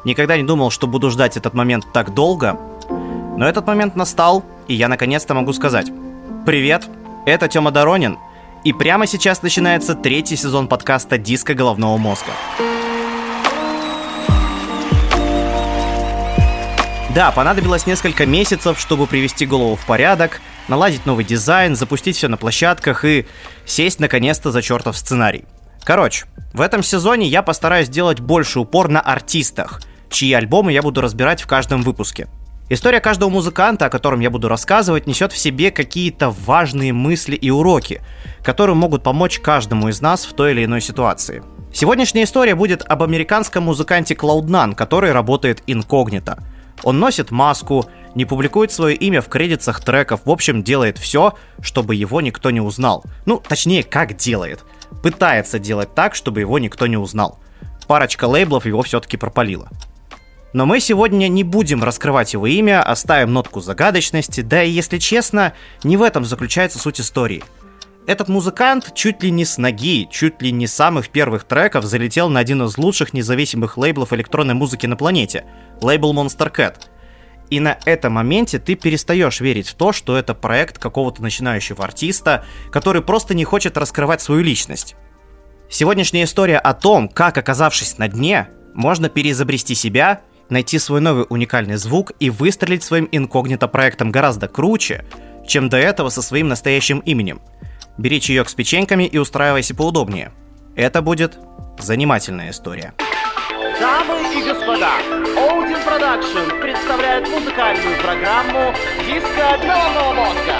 Никогда не думал, что буду ждать этот момент так долго, но этот момент настал, и я наконец-то могу сказать: привет, это Тёма Доронин, и прямо сейчас начинается 3-й сезон подкаста «Диско головного мозга». Да, понадобилось несколько месяцев, чтобы привести голову в порядок, наладить новый дизайн, запустить все на площадках и сесть наконец-то за чертов сценарий. Короче, в этом сезоне я постараюсь делать больше упор на артистах, чьи альбомы я буду разбирать в каждом выпуске. История каждого музыканта, о котором я буду рассказывать, несет в себе какие-то важные мысли и уроки, которые могут помочь каждому из нас в той или иной ситуации. Сегодняшняя история будет об американском музыканте Cloud9, который работает инкогнито. Он носит маску, не публикует свое имя в кредитах треков, в общем, делает все, чтобы его никто не узнал. Ну, точнее, как делает. Пытается делать так, чтобы его никто не узнал. Парочка лейблов его все-таки пропалила. Но мы сегодня не будем раскрывать его имя, оставим нотку загадочности, да и, если честно, не в этом заключается суть истории. Этот музыкант чуть ли не с ноги, чуть ли не с самых первых треков залетел на один из лучших независимых лейблов электронной музыки на планете – лейбл Monster Cat. И на этом моменте ты перестаешь верить в то, что это проект какого-то начинающего артиста, который просто не хочет раскрывать свою личность. Сегодняшняя история о том, как, оказавшись на дне, можно переизобрести себя, найти свой новый уникальный звук и выстрелить своим инкогнито-проектом гораздо круче, чем до этого со своим настоящим именем. Бери чаек с печеньками и устраивайся поудобнее. Это будет занимательная история. Дамы и господа, Odin Production представляет музыкальную программу «Диско головного мозга».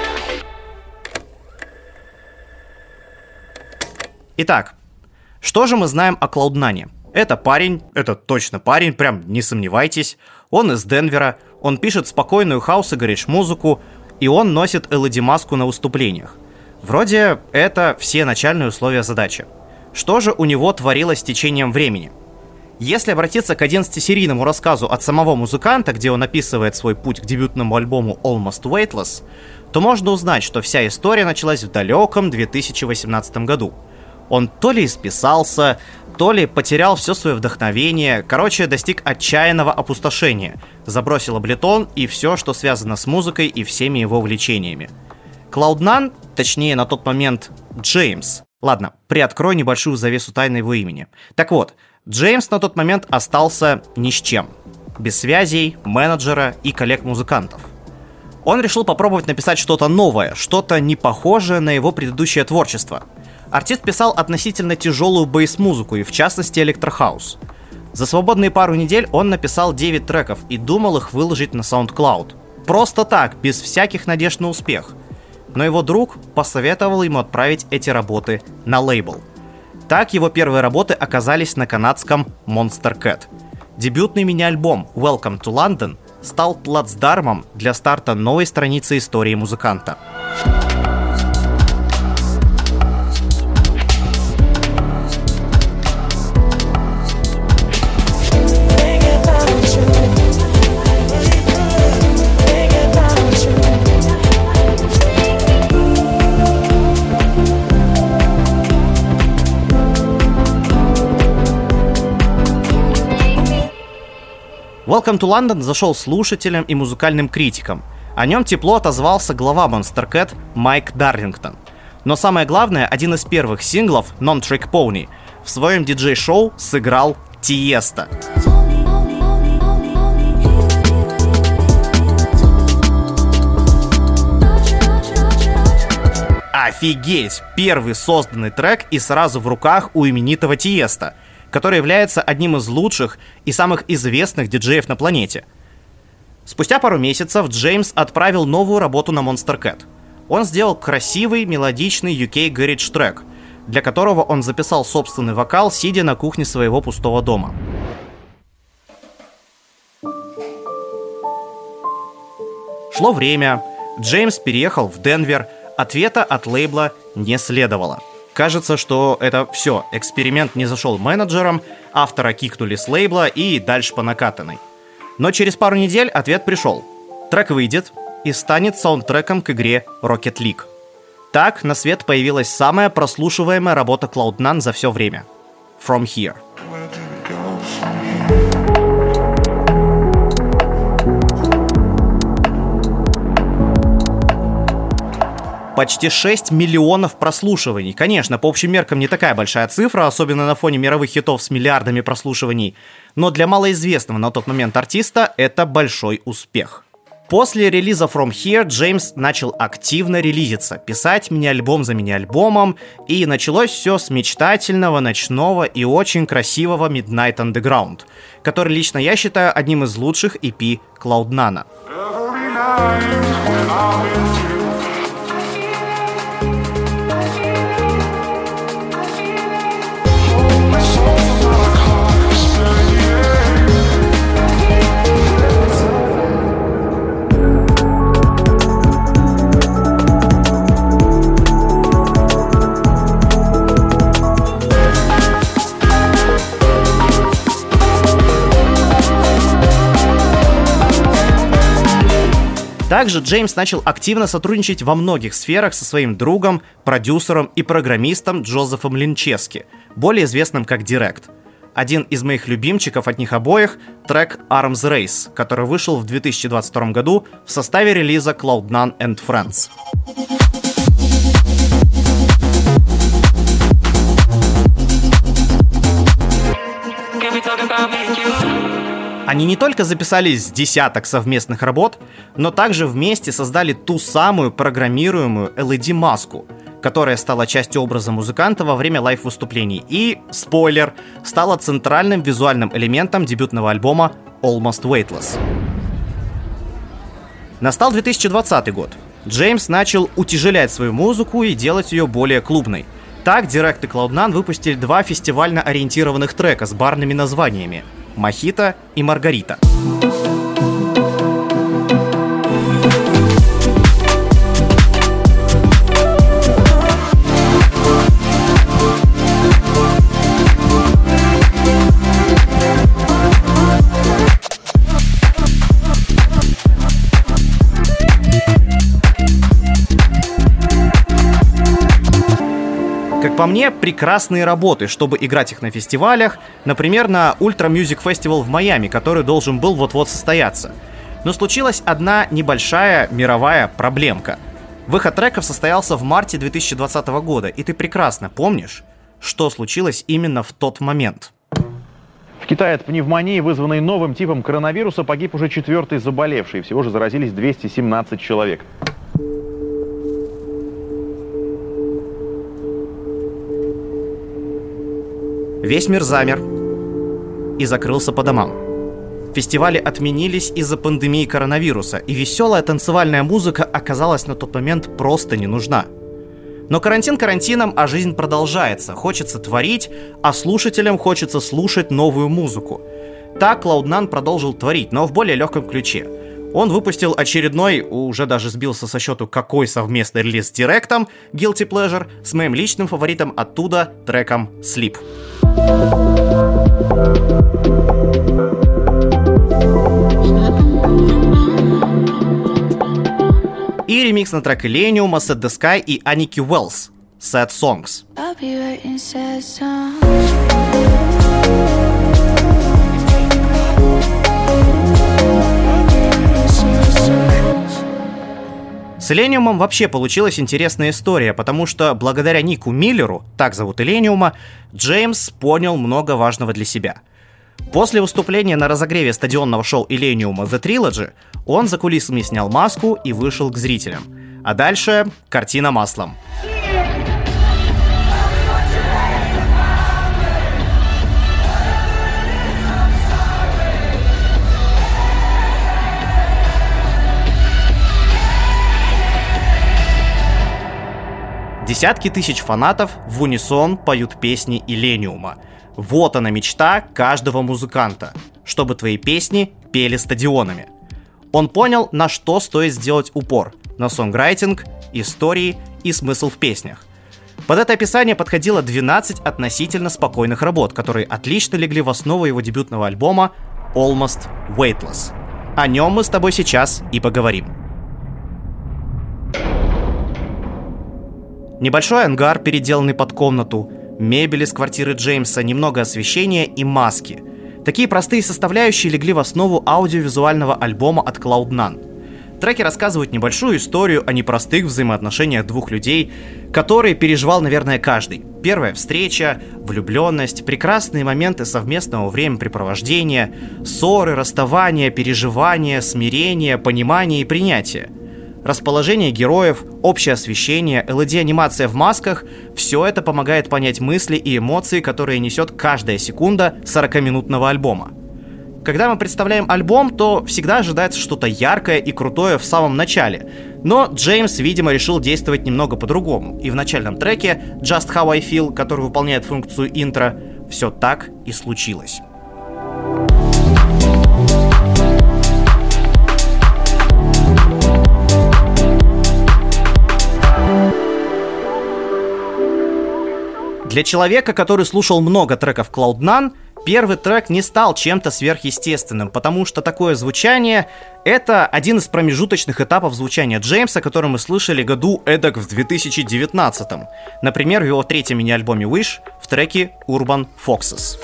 Итак, что же мы знаем о Cloud9? Это парень, это точно парень, прям не сомневайтесь. Он из Денвера, он пишет спокойную хаус и гараж-музыку, и он носит LED-маску на выступлениях. Вроде это все начальные условия задачи. Что же у него творилось с течением времени? Если обратиться к 11-серийному рассказу от самого музыканта, где он описывает свой путь к дебютному альбому Almost Weightless, то можно узнать, что вся история началась в далеком 2018 году. Он то ли исписался, то ли потерял все свое вдохновение, короче, достиг отчаянного опустошения, забросил Ableton и все, что связано с музыкой и всеми его увлечениями. Cloud9, точнее на тот момент Джеймс, ладно, приоткрою небольшую завесу тайны его имени. Так вот, Джеймс на тот момент остался ни с чем, без связей, менеджера и коллег-музыкантов. Он решил попробовать написать что-то новое, что-то не похожее на его предыдущее творчество. Артист писал относительно тяжелую бейс-музыку и, в частности, электрохаус. За свободные пару недель он написал 9 треков и думал их выложить на SoundCloud. Просто так, без всяких надежд на успех. Но его друг посоветовал ему отправить эти работы на лейбл. Так его первые работы оказались на канадском Monster Cat. Дебютный мини-альбом Welcome to London стал плацдармом для старта новой страницы истории музыканта. Welcome to London зашел слушателям и музыкальным критикам. О нем тепло отозвался глава Monster Cat Майк Дарлингтон. Но самое главное, один из первых синглов, Non-Trick Pony, в своем диджей-шоу сыграл Тиеста. Офигеть! Первый созданный трек и сразу в руках у именитого Тиеста, который является одним из лучших и самых известных диджеев на планете. Спустя пару месяцев Джеймс отправил новую работу на Monster Cat. Он сделал красивый, мелодичный UK Garage трек, для которого он записал собственный вокал, сидя на кухне своего пустого дома. Шло время, Джеймс переехал в Денвер, ответа от лейбла не следовало. Кажется, что это все, эксперимент не зашел менеджерам, автора кикнули с лейбла и дальше по накатанной. Но через пару недель ответ пришел. Трек выйдет и станет саундтреком к игре Rocket League. Так на свет появилась самая прослушиваемая работа Cloud9 за все время. From Here. почти 6 миллионов прослушиваний. Конечно, по общим меркам не такая большая цифра, особенно на фоне мировых хитов с миллиардами прослушиваний, но для малоизвестного на тот момент артиста это большой успех. После релиза From Here Джеймс начал активно релизиться, писать мини-альбом за мини-альбомом, и началось все с мечтательного, ночного и очень красивого Midnight Underground, который лично я считаю одним из лучших EP Cloud9. Также Джеймс начал активно сотрудничать во многих сферах со своим другом, продюсером и программистом Джозефом Линчески, более известным как Direct. Один из моих любимчиков от них обоих — трек Arms Race, который вышел в 2022 году в составе релиза Cloud9 and Friends. Они не только записали с десяток совместных работ, но также вместе создали ту самую программируемую LED-маску, которая стала частью образа музыканта во время лайв-выступлений и, спойлер, стала центральным визуальным элементом дебютного альбома Almost Weightless. Настал 2020 год. Джеймс начал утяжелять свою музыку и делать ее более клубной. Так, Direct и Cloud9 выпустили 2 фестивально ориентированных трека с барными названиями «Мохито» и «Маргарита». Как по мне, прекрасные работы, чтобы играть их на фестивалях, например, на Ultra Music Festival в Майами, который должен был вот-вот состояться. Но случилась одна небольшая мировая проблемка. Выход треков состоялся в марте 2020 года, и ты прекрасно помнишь, что случилось именно в тот момент. В Китае от пневмонии, вызванной новым типом коронавируса, погиб уже 4-й заболевший. Всего же заразились 217 человек. Весь мир замер и закрылся по домам. Фестивали отменились из-за пандемии коронавируса, и веселая танцевальная музыка оказалась на тот момент просто не нужна. Но карантин карантином, а жизнь продолжается. Хочется творить, а слушателям хочется слушать новую музыку. Так Cloud9 продолжил творить, но в более легком ключе. Он выпустил очередной, уже даже сбился со счету какой совместный релиз с Директом, Guilty Pleasure, с моим личным фаворитом оттуда, треком Sleep. И ремикс на трек Illenium, Set the Sky и Aniki Wells, Sad Songs. С Illenium вообще получилась интересная история, потому что благодаря Нику Миллеру, так зовут Illenium, Джеймс понял много важного для себя. После выступления на разогреве стадионного шоу Illenium The Trilogy он за кулисами снял маску и вышел к зрителям. А дальше картина маслом. Десятки тысяч фанатов в унисон поют песни Illenium. Вот она мечта каждого музыканта, чтобы твои песни пели стадионами. Он понял, на что стоит сделать упор: на сонграйтинг, истории и смысл в песнях. Под это описание подходило 12 относительно спокойных работ, которые отлично легли в основу его дебютного альбома Almost Weightless. О нем мы с тобой сейчас и поговорим. Небольшой ангар, переделанный под комнату, мебель из квартиры Джеймса, немного освещения и маски. Такие простые составляющие легли в основу аудиовизуального альбома от Cloud9. Треки рассказывают небольшую историю о непростых взаимоотношениях двух людей, которые переживал, наверное, каждый. Первая встреча, влюбленность, прекрасные моменты совместного времяпрепровождения, ссоры, расставания, переживания, смирение, понимание и принятие. Расположение героев, общее освещение, LED-анимация в масках – все это помогает понять мысли и эмоции, которые несет каждая секунда 40-минутного альбома. Когда мы представляем альбом, то всегда ожидается что-то яркое и крутое в самом начале. Но Джеймс, видимо, решил действовать немного по-другому. И в начальном треке «Just How I Feel», который выполняет функцию интро, все так и случилось. Для человека, который слушал много треков Cloud9, первый трек не стал чем-то сверхъестественным, потому что такое звучание — это один из промежуточных этапов звучания Джеймса, который мы слышали году эдак в 2019-м. Например, в его третьем мини-альбоме Wish в треке Urban Foxes.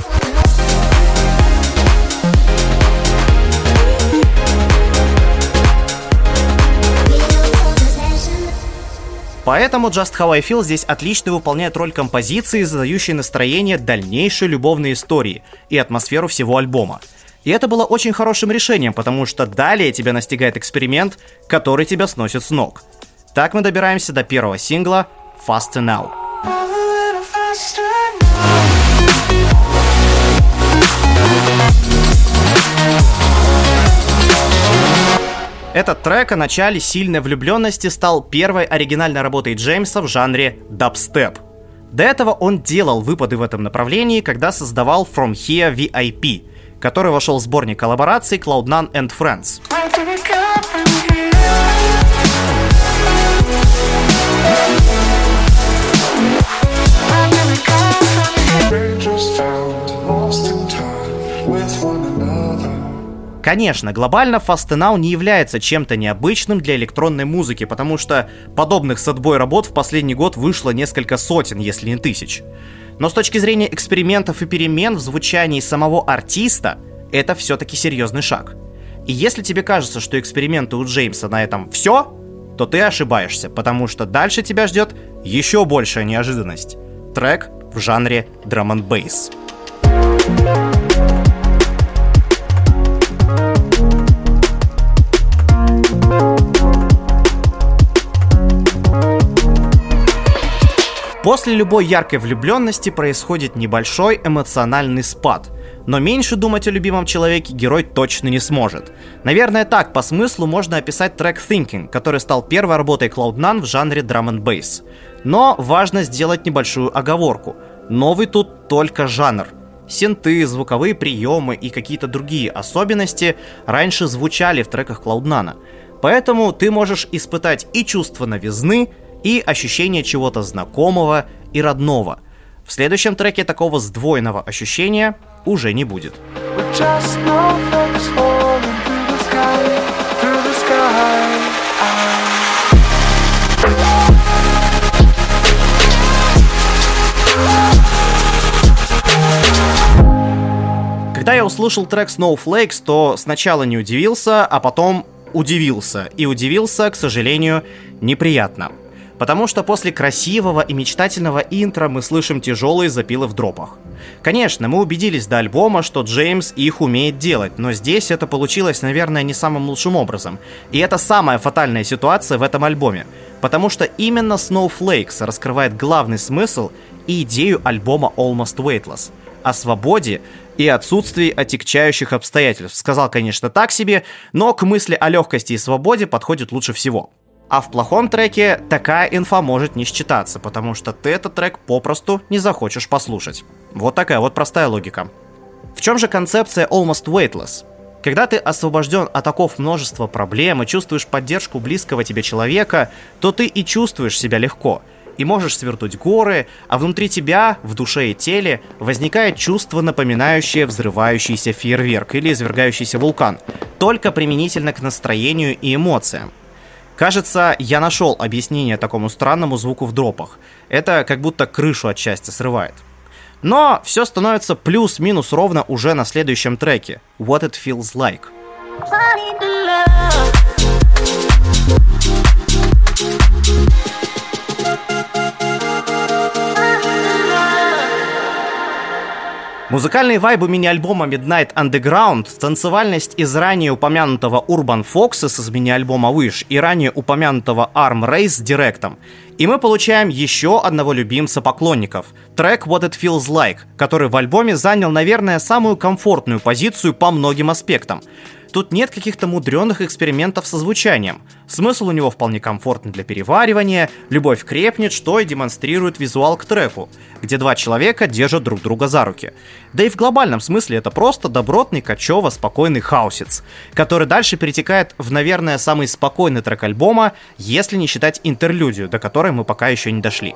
Поэтому Just How I Feel здесь отлично выполняет роль композиции, задающей настроение дальнейшей любовной истории и атмосферу всего альбома. И это было очень хорошим решением, потому что далее тебя настигает эксперимент, который тебя сносит с ног. Так мы добираемся до первого сингла Faster Now. Этот трек о начале сильной влюбленности стал первой оригинальной работой Джеймса в жанре дабстеп. До этого он делал выпады в этом направлении, когда создавал From Here VIP, который вошел в сборник коллабораций Cloud9 and Friends. Конечно, глобально Faster Now не является чем-то необычным для электронной музыки, потому что подобных сэтбой работ в последний год вышло несколько сотен, если не тысяч. Но с точки зрения экспериментов и перемен в звучании самого артиста, это все-таки серьезный шаг. И если тебе кажется, что эксперименты у Джеймса на этом все, то ты ошибаешься, потому что дальше тебя ждет еще большая неожиданность. Трек в жанре драм-н-бейс. После любой яркой влюбленности происходит небольшой эмоциональный спад, но меньше думать о любимом человеке герой точно не сможет. Наверное, так по смыслу можно описать трек Thinking, который стал первой работой Cloud9 в жанре драм-н-бейс. Но важно сделать небольшую оговорку. Новый тут только жанр. Синты, звуковые приемы и какие-то другие особенности раньше звучали в треках Cloud9. Поэтому ты можешь испытать и чувство новизны, и ощущение чего-то знакомого и родного. В следующем треке такого сдвоенного ощущения уже не будет. Когда я услышал трек Snowflakes, то сначала не удивился, а потом удивился. И удивился, к сожалению, неприятно. Потому что после красивого и мечтательного интро мы слышим тяжелые запилы в дропах. Конечно, мы убедились до альбома, что Джеймс их умеет делать, но здесь это получилось, наверное, не самым лучшим образом. И это самая фатальная ситуация в этом альбоме, потому что именно Snowflakes раскрывает главный смысл и идею альбома Almost Weightless — о свободе и отсутствии отягчающих обстоятельств. Сказал, конечно, так себе, но к мысли о легкости и свободе подходит лучше всего. А в плохом треке такая инфа может не считаться, потому что ты этот трек попросту не захочешь послушать. Вот такая вот простая логика. В чем же концепция Almost Weightless? Когда ты освобожден от оков множества проблем и чувствуешь поддержку близкого тебе человека, то ты и чувствуешь себя легко, и можешь свернуть горы, а внутри тебя, в душе и теле, возникает чувство, напоминающее взрывающийся фейерверк или извергающийся вулкан, только применительно к настроению и эмоциям. Кажется, я нашел объяснение такому странному звуку в дропах. Это как будто крышу от счастья срывает. Но все становится плюс-минус ровно уже на следующем треке What It Feels Like. Музыкальные вайбы мини-альбома Midnight Underground, танцевальность из ранее упомянутого Urban Foxes из мини-альбома Wish и ранее упомянутого Arm Race с директом. И мы получаем еще одного любимца поклонников — трек What It Feels Like, который в альбоме занял, наверное, самую комфортную позицию по многим аспектам. Тут нет каких-то мудреных экспериментов со звучанием. Смысл у него вполне комфортный для переваривания, любовь крепнет, что и демонстрирует визуал к треку, где два человека держат друг друга за руки. Да и в глобальном смысле это просто добротный, кочево спокойный хаусец, который дальше перетекает в, наверное, самый спокойный трек альбома, если не считать интерлюдию, до которой мы пока еще не дошли.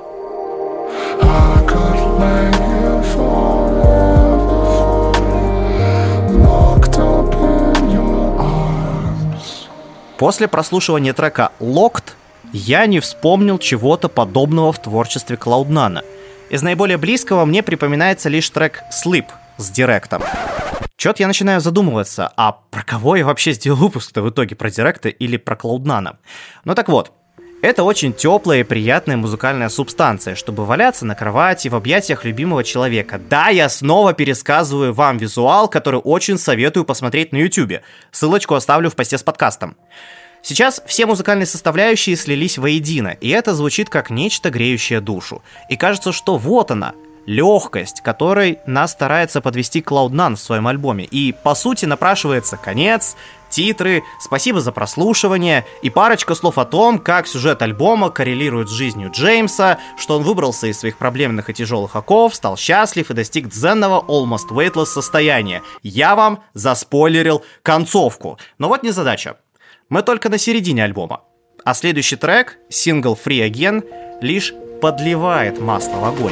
После прослушивания трека Locked я не вспомнил чего-то подобного в творчестве Cloud9. Из наиболее близкого мне припоминается лишь трек Sleep с директом. Чё-то я начинаю задумываться, а про кого я вообще сделал выпуск-то в итоге, про директа или про Cloud9? Ну так вот, это очень теплая и приятная музыкальная субстанция, чтобы валяться на кровати в объятиях любимого человека. Да, я снова пересказываю вам визуал, который очень советую посмотреть на YouTube. Ссылочку оставлю в посте с подкастом. Сейчас все музыкальные составляющие слились воедино, и это звучит как нечто греющее душу. И кажется, что вот она, легкость, которой нас старается подвести Cloud9 в своем альбоме. И, по сути, напрашивается конец, титры, спасибо за прослушивание и парочка слов о том, как сюжет альбома коррелирует с жизнью Джеймса, что он выбрался из своих проблемных и тяжелых оков, стал счастлив и достиг дзенного almost weightless состояния. Я вам заспойлерил концовку. Но вот незадача. Мы только на середине альбома. А следующий трек, сингл Free Again, лишь подливает масло в огонь.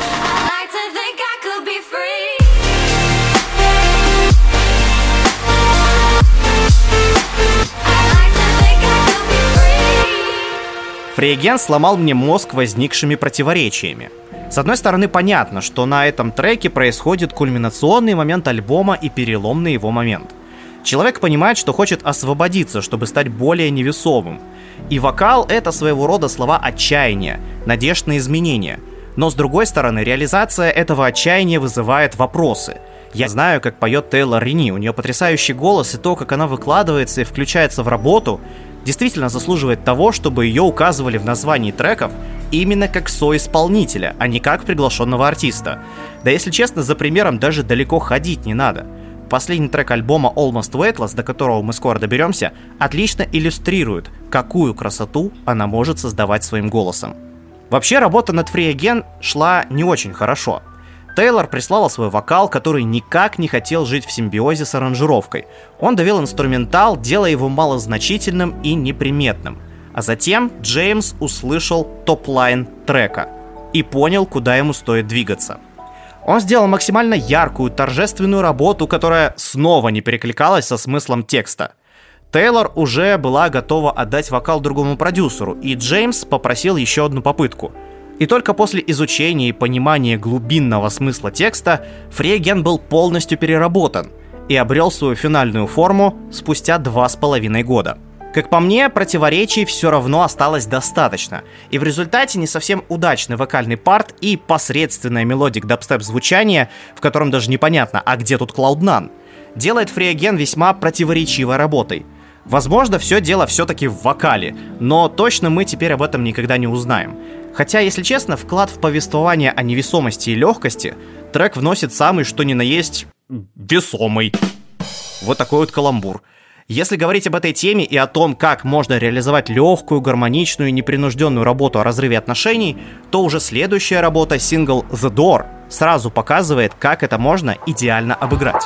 Free Again сломал мне мозг возникшими противоречиями. С одной стороны, понятно, что на этом треке происходит кульминационный момент альбома и переломный его момент. Человек понимает, что хочет освободиться, чтобы стать более невесомым. И вокал — это своего рода слова отчаяния, надежд на изменения. Но с другой стороны, реализация этого отчаяния вызывает вопросы. Я знаю, как поет Тейлор Рини, у нее потрясающий голос, и то, как она выкладывается и включается в работу, действительно заслуживает того, чтобы ее указывали в названии треков именно как соисполнителя, а не как приглашенного артиста. Да если честно, за примером даже далеко ходить не надо. Последний трек альбома Almost Weightless, до которого мы скоро доберемся, отлично иллюстрирует, какую красоту она может создавать своим голосом. Вообще, работа над Free Again шла не очень хорошо. Тейлор прислала свой вокал, который никак не хотел жить в симбиозе с аранжировкой. Он довел инструментал, делая его малозначительным и неприметным. А затем Джеймс услышал топ-лайн трека и понял, куда ему стоит двигаться. Он сделал максимально яркую, торжественную работу, которая снова не перекликалась со смыслом текста. Тейлор уже была готова отдать вокал другому продюсеру, и Джеймс попросил еще одну попытку. И только после изучения и понимания глубинного смысла текста Free Again был полностью переработан и обрел свою финальную форму спустя 2,5 года. Как по мне, противоречий все равно осталось достаточно, и в результате не совсем удачный вокальный парт и посредственная мелодик дабстеп звучания, в котором даже непонятно, а где тут Cloud9, делает Free Again весьма противоречивой работой. Возможно, все дело все-таки в вокале, но точно мы теперь об этом никогда не узнаем. Хотя, если честно, вклад в повествование о невесомости и легкости трек вносит самый что ни на есть весомый. Вот такой вот каламбур. Если говорить об этой теме и о том, как можно реализовать легкую, гармоничную и непринужденную работу о разрыве отношений, то уже следующая работа, сингл The Door, сразу показывает, как это можно идеально обыграть.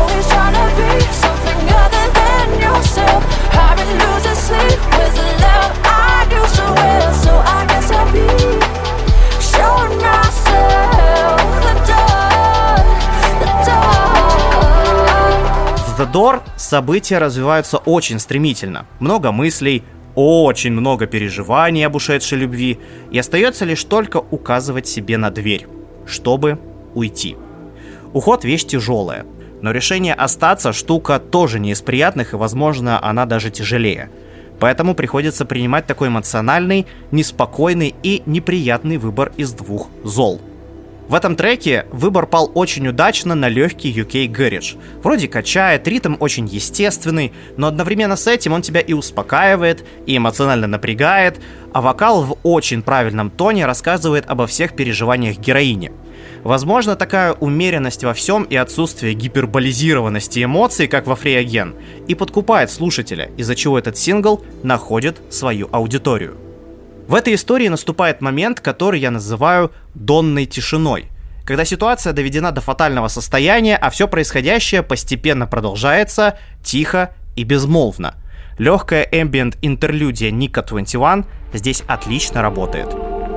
В The Door события развиваются очень стремительно. Много мыслей, очень много переживаний об ушедшей любви, и остается лишь только указывать себе на дверь, чтобы уйти. Уход — вещь тяжелая, но решение остаться — штука тоже не из приятных, и, возможно, она даже тяжелее. Поэтому приходится принимать такой эмоциональный, неспокойный и неприятный выбор из двух зол. В этом треке выбор пал очень удачно на легкий UK Garage. Вроде качает, ритм очень естественный, но одновременно с этим он тебя и успокаивает, и эмоционально напрягает, а вокал в очень правильном тоне рассказывает обо всех переживаниях героини. Возможно, такая умеренность во всем и отсутствие гиперболизированности эмоций, как во Free Again, и подкупает слушателя, из-за чего этот сингл находит свою аудиторию. В этой истории наступает момент, который я называю «донной тишиной», когда ситуация доведена до фатального состояния, а все происходящее постепенно продолжается тихо и безмолвно. Легкая эмбиент-интерлюдия Ника 21 здесь отлично работает.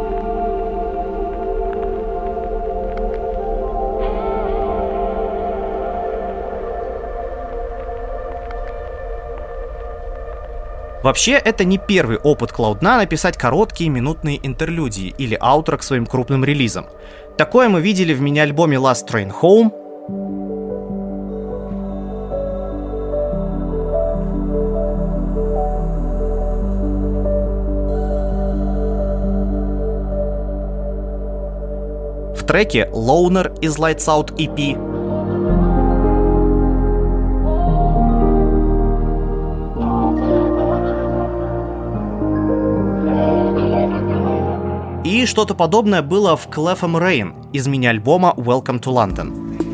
Вообще, это не первый опыт Cloud9 написать короткие минутные интерлюдии или аутро к своим крупным релизам. Такое мы видели в мини-альбоме Last Train Home, в треке Loner из Lights Out EP, и что-то подобное было в Clefham Rain из мини-альбома Welcome to London.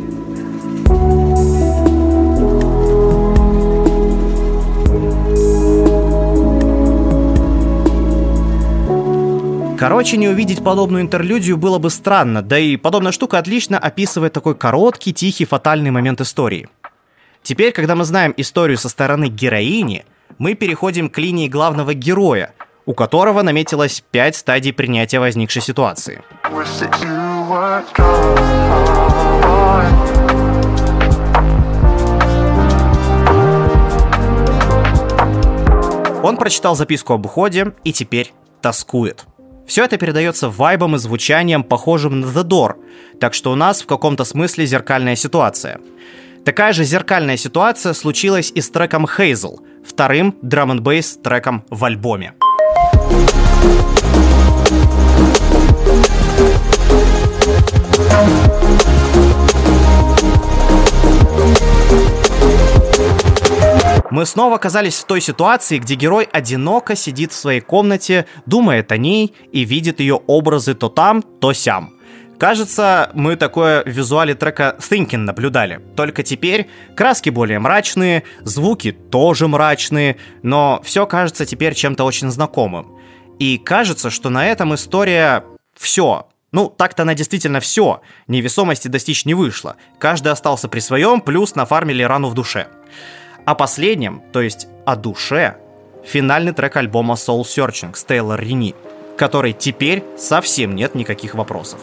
Короче, не увидеть подобную интерлюдию было бы странно, да и подобная штука отлично описывает такой короткий, тихий, фатальный момент истории. Теперь, когда мы знаем историю со стороны героини, мы переходим к линии главного героя, у которого наметилось 5 стадий принятия возникшей ситуации. Он прочитал записку об уходе и теперь тоскует. Все это передается вайбом и звучанием, похожим на The Door, так что у нас в каком-то смысле зеркальная ситуация. Такая же зеркальная ситуация случилась и с треком Hazel, вторым драм-н-бейс треком в альбоме. Мы снова оказались в той ситуации, где герой одиноко сидит в своей комнате, думает о ней и видит ее образы то там, то сям. Кажется, мы такое в визуале трека Thinking наблюдали. Только теперь краски более мрачные, звуки тоже мрачные, но все кажется теперь чем-то очень знакомым. И кажется, что на этом история все. Ну, так-то она действительно все. Невесомости достичь не вышло. Каждый остался при своем, плюс нафармили рану в душе. О последнем, то есть о душе, финальный трек альбома Soul Searching с Тейлор Рини, который теперь совсем нет никаких вопросов.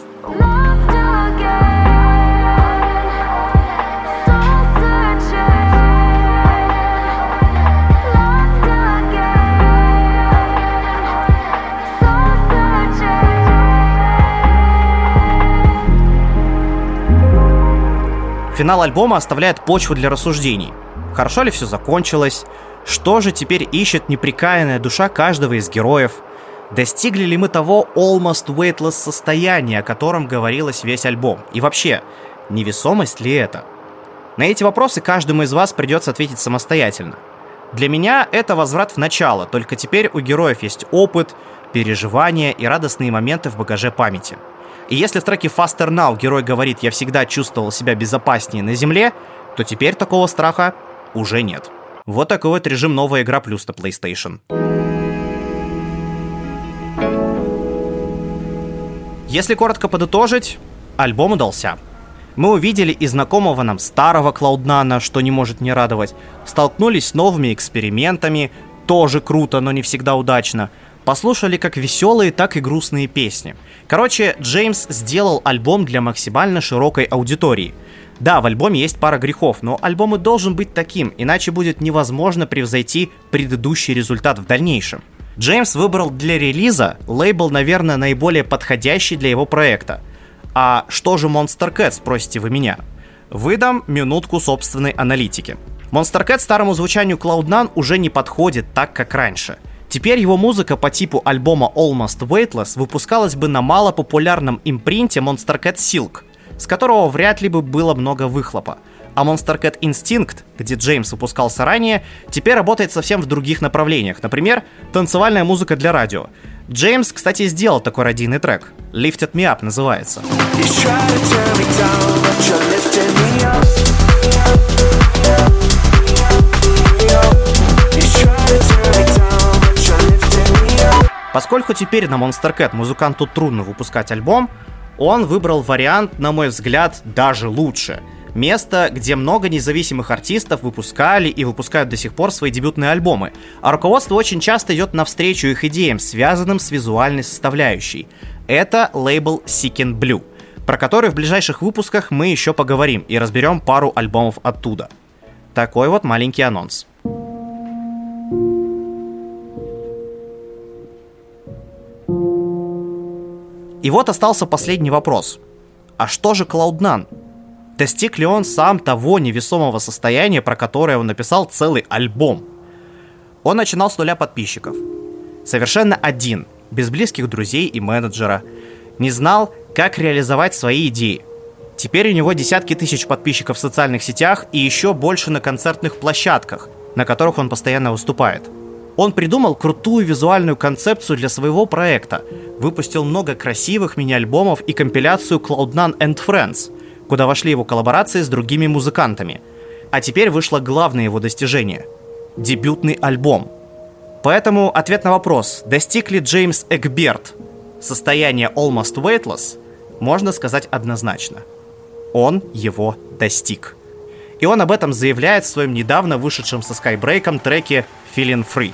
Финал альбома оставляет почву для рассуждений. Хорошо ли все закончилось? Что же теперь ищет непрекаянная душа каждого из героев? Достигли ли мы того almost weightless состояния, о котором говорилось весь альбом? И вообще, невесомость ли это? На эти вопросы каждому из вас придется ответить самостоятельно. Для меня это возврат в начало, только теперь у героев есть опыт, переживания и радостные моменты в багаже памяти. И если в треке Faster Now герой говорит «я всегда чувствовал себя безопаснее на земле», то теперь такого страха уже нет. Вот такой вот режим «Новая игра плюс» на PlayStation. Если коротко подытожить, альбом удался. Мы увидели и знакомого нам старого Cloud9, что не может не радовать, столкнулись с новыми экспериментами, тоже круто, но не всегда удачно, послушали как веселые, так и грустные песни. Короче, Джеймс сделал альбом для максимально широкой аудитории. Да, в альбоме есть пара грехов, но альбом и должен быть таким, иначе будет невозможно превзойти предыдущий результат в дальнейшем. Джеймс выбрал для релиза лейбл, наверное, наиболее подходящий для его проекта. А что же Monster Cat, спросите вы меня? Выдам минутку собственной аналитики. Monster Cat старому звучанию Cloud9 уже не подходит так, как раньше. Теперь его музыка по типу альбома Almost Weightless выпускалась бы на малопопулярном импринте Monster Cat Silk, с которого вряд ли бы было много выхлопа. А Monster Cat Instinct, где Джеймс выпускался ранее, теперь работает совсем в других направлениях. Например, танцевальная музыка для радио. Джеймс, кстати, сделал такой радийный трек. Lifted Me Up называется. Поскольку теперь на Monster Cat музыканту трудно выпускать альбом, он выбрал вариант, на мой взгляд, даже лучше. Место, где много независимых артистов выпускали и выпускают до сих пор свои дебютные альбомы, а руководство очень часто идет навстречу их идеям, связанным с визуальной составляющей. Это лейбл Seeking Blue, про который в ближайших выпусках мы еще поговорим и разберем пару альбомов оттуда. Такой вот маленький анонс. И вот остался последний вопрос. А что же Cloud9? Достиг ли он сам того невесомого состояния, про которое он написал целый альбом? Он начинал с 0 подписчиков. Совершенно один, без близких друзей и менеджера. Не знал, как реализовать свои идеи. Теперь у него десятки тысяч подписчиков в социальных сетях и еще больше на концертных площадках, на которых он постоянно выступает. Он придумал крутую визуальную концепцию для своего проекта, выпустил много красивых мини-альбомов и компиляцию Cloud9 and Friends, куда вошли его коллаборации с другими музыкантами. А теперь вышло главное его достижение – дебютный альбом. Поэтому ответ на вопрос, достиг ли Джеймс Экберт состояния Almost Weightless, можно сказать однозначно. Он его достиг. И он об этом заявляет в своем недавно вышедшем со Skybreak'ом треке Feeling Free.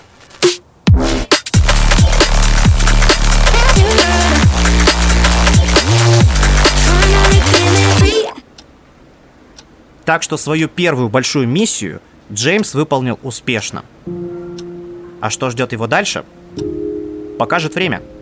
Так что свою первую большую миссию Джеймс выполнил успешно. А что ждет его дальше, покажет время.